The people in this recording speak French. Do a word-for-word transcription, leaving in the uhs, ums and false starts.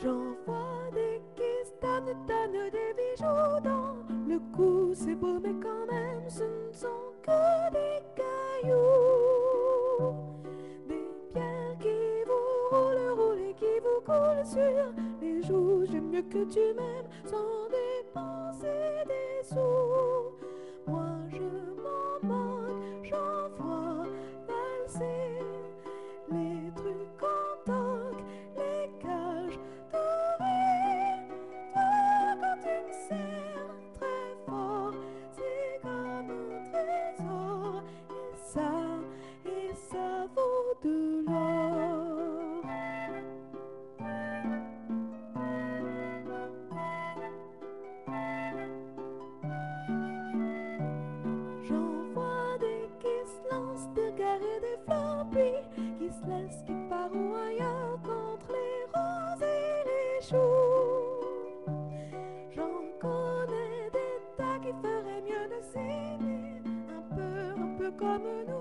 J'en vois des qui se tannent, tannent des bijoux dans le cou. C'est beau mais quand même ce ne sont que des cailloux. Des pierres qui vous roulent, roulent et qui vous coulent sur les joues. J'aime mieux que tu m'aimes sans dépenser des sous. Moi je m'en moque, j'en vois valser les trucs en toque, les cages dorées. Toi quand tu me serres très fort, c'est comme un trésor. Et ça, et ça vaut de l'or. J'en vois des qui se lancent des guerres et des fleurs, puis qui se laissent quelque part ou ailleurs contre les roses et les choux. J'en connais des tas qui feraient mieux de s'aimer un peu, un peu comme nous.